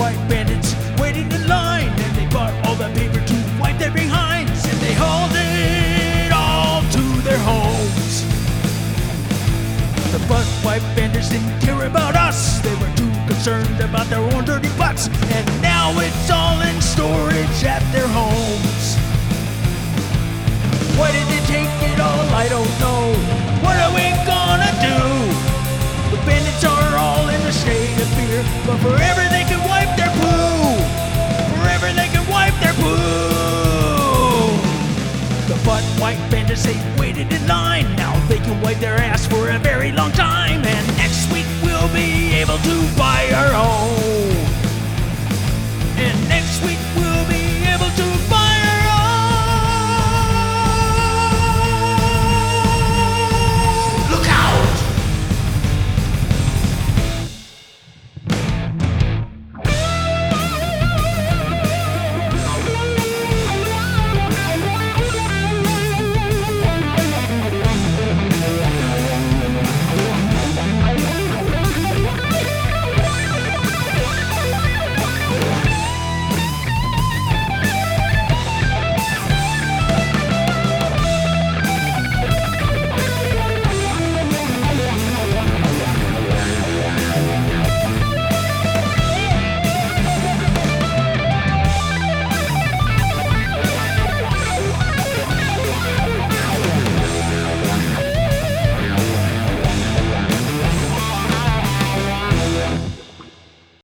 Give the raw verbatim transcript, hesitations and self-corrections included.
white bandits waiting in line, and they bought all the paper to wipe their behinds, and they hauled it all to their homes. The butt white bandits didn't care about us, they were too concerned about their own dirty butts, and now it's all in storage at their homes. Why did they take it all? I don't know. What are we gonna do? The bandits are all in a state of fear, but forever